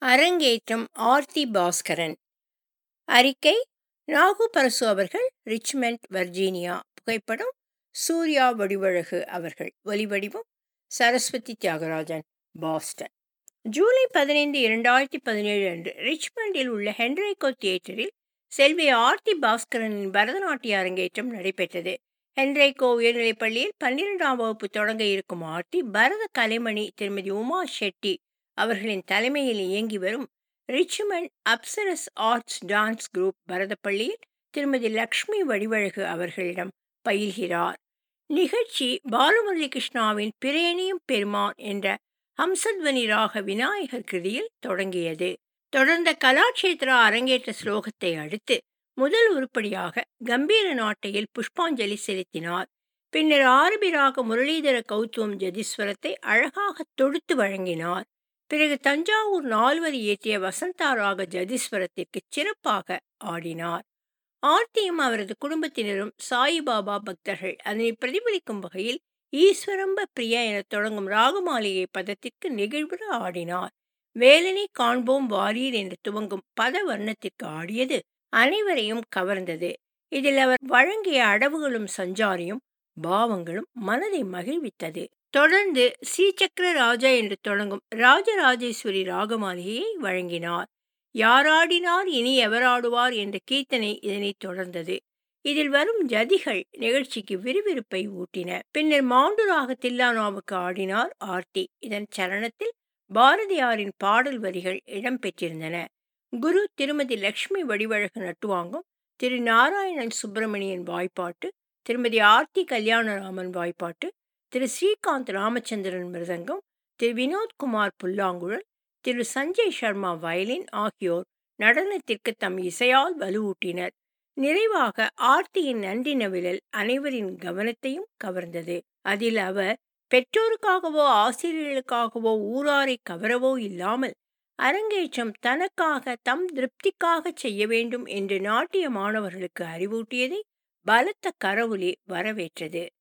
அரங்கேற்றம் ஆர்த்தி பாஸ்கரன். அறிக்கை நாகு பரசு அவர்கள், ரிச்மண்ட், வர்ஜீனியா. புகைப்படம் சூர்யா வடிவழகு அவர்கள். ஒலிவடிவம் சரஸ்வதி தியாகராஜன், பாஸ்டன். ஜூலை 15, 2017 அன்று ரிச்மண்டில் உள்ள ஹென்ரிகோ தியேட்டரில் செல்வி ஆர்த்தி பாஸ்கரனின் பரதநாட்டிய அரங்கேற்றம் நடைபெற்றது. ஹென்ரிகோ உயர்நிலைப் பள்ளியில் 12ஆம் வகுப்பு தொடங்க இருக்கும் ஆர்த்தி, பரத கலைமணி திருமதி உமா ஷெட்டி அவர்களின் தலைமையில் இயங்கி வரும் Richmond Apsaras arts dance group பரதப்பள்ளியில் திருமதி லக்ஷ்மி வடிவழகு அவர்களிடம் பயில்கிறார். நிகழ்ச்சி பாலுமுரளி கிருஷ்ணாவின் பிரேணியும் பெருமான் என்ற ஹம்சத்வனி ராக விநாயகர் கிருதியில் தொடங்கியது. தொடர்ந்த கலாட்சேத்ரா அரங்கேற்ற ஸ்லோகத்தை அடுத்து முதல் உருப்படியாக கம்பீர நாட்டையில் புஷ்பாஞ்சலி செலுத்தினார். பின்னர் ஆரபிராக முரளிதர கௌத்துவம் ஜதிஸ்வரத்தை அழகாக தொடுத்து வழங்கினார். பிறகு தஞ்சாவூர் நால்வரி இயற்றிய வசந்தா ராக ஜதிஸ்வரத்திற்கு சிறப்பாக ஆடினார். ஆர்த்தியும் அவரது குடும்பத்தினரும் சாயிபாபா பக்தர்கள். அதனை பிரதிபலிக்கும் வகையில் ஈஸ்வரம்ப பிரியா என தொடங்கும் ராகமாளிகை பதத்திற்கு நெகிழ்வுற ஆடினார். வேலனை காண்போம் வாரீர் என்று துவங்கும் பத வர்ணத்திற்கு ஆடியது அனைவரையும் கவர்ந்தது. இதில் அவர் வழங்கிய அடவுகளும் சஞ்சாரியும் பாவங்களும் மனதை மகிழ்வித்தது. தொடர்ந்து ஸ்ரீசக்கர ராஜா என்று தொடங்கும் ராஜராஜேஸ்வரி ராகமாளிகையை வழங்கினார். யாராடினார் இனி எவராடுவார் என்ற கீர்த்தனை இதனைத் தொடர்ந்தது. இதில் வரும் ஜதிகள் நிகழ்ச்சிக்கு விறுவிறுப்பை ஊட்டின. பின்னர் மாண்டுராக தில்லானாவுக்கு ஆடினார் ஆர்த்தி. இதன் சரணத்தில் பாரதியாரின் பாடல் வரிகள் இடம்பெற்றிருந்தன. குரு திருமதி லக்ஷ்மி வடிவழகு நட்டுவாங்கம், திரு நாராயணன் சுப்பிரமணியன் வாய்ப்பாட்டு, திருமதி ஆர்த்தி கல்யாணராமன் வாய்ப்பாட்டு, திரு ஸ்ரீகாந்த் ராமச்சந்திரன் மிருதங்கம், திரு வினோத்குமார் புல்லாங்குழல், திரு சஞ்சய் சர்மா வயலின் ஆகியோர் நடனத்திற்கு தம் இசையால் வலுவூட்டினர். நிறைவாக ஆர்த்தியின் நன்றி நவிழல் அனைவரின் கவனத்தையும் கவர்ந்தது. அதில் அவர் பெற்றோருக்காகவோ ஆசிரியர்களுக்காகவோ ஊராரை கவரவோ இல்லாமல் அரங்கேற்றம் தனக்காக தம் திருப்திக்காக செய்ய வேண்டும் என்று நாட்டிய மாணவர்களுக்கு அறிவூட்டியதை பலத்த கரவொலி வரவேற்றது.